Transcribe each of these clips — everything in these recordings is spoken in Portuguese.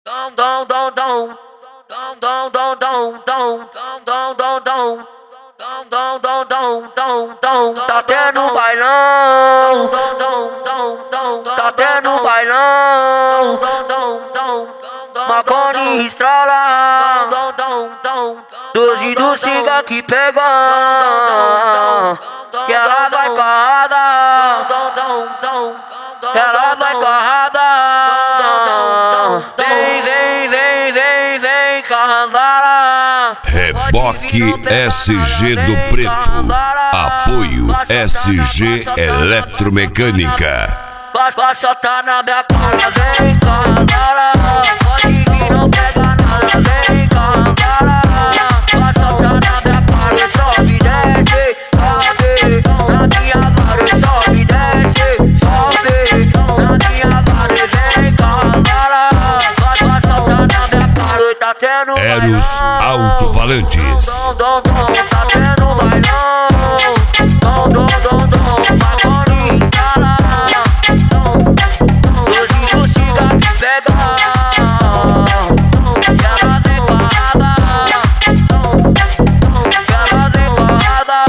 Tá tendo bailão, tá tendo bailão, Marconi estrala, 12 do Singa que pega, que ela vai carrada, ela vai carrada. Vem, cavala. Reboque SG do Preto. Apoio SG Eletromecânica. Vai soltar na minha cara, vem cavala. Pode vir, não pega nada, vem cavala. Vai soltar na minha cara, sobe e desce, sobe. Na minha vara, sobe e desce, sobe. Na minha vara, vem cavala. Vai soltar na minha cara, tá tendo bailão. Eros Alto-Falantes. Tá tendo bailão. Marconi estrala, 12 do Singa que pega, que ela vem carrada, que ela vem carrada.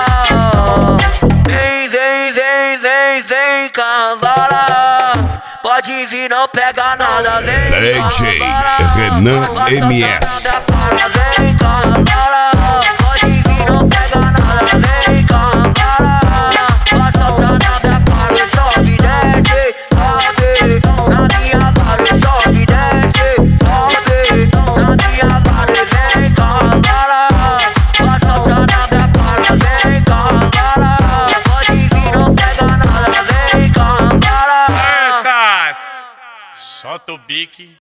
Vem, cavala. Pode vir, não pega nada, vem DJ cavala. Renan MS. Vem cavala. Pode vir, não pega nada, vem cavala. Vai soltar na minha cara, sobe e desce, sobe. Na minha vara, sobe e desce, sobe. Na minha vara, vem cavala. Vai soltar na minha cara, vem cavala. Pode vir, não pega nada, vem cavala. Solta o bique.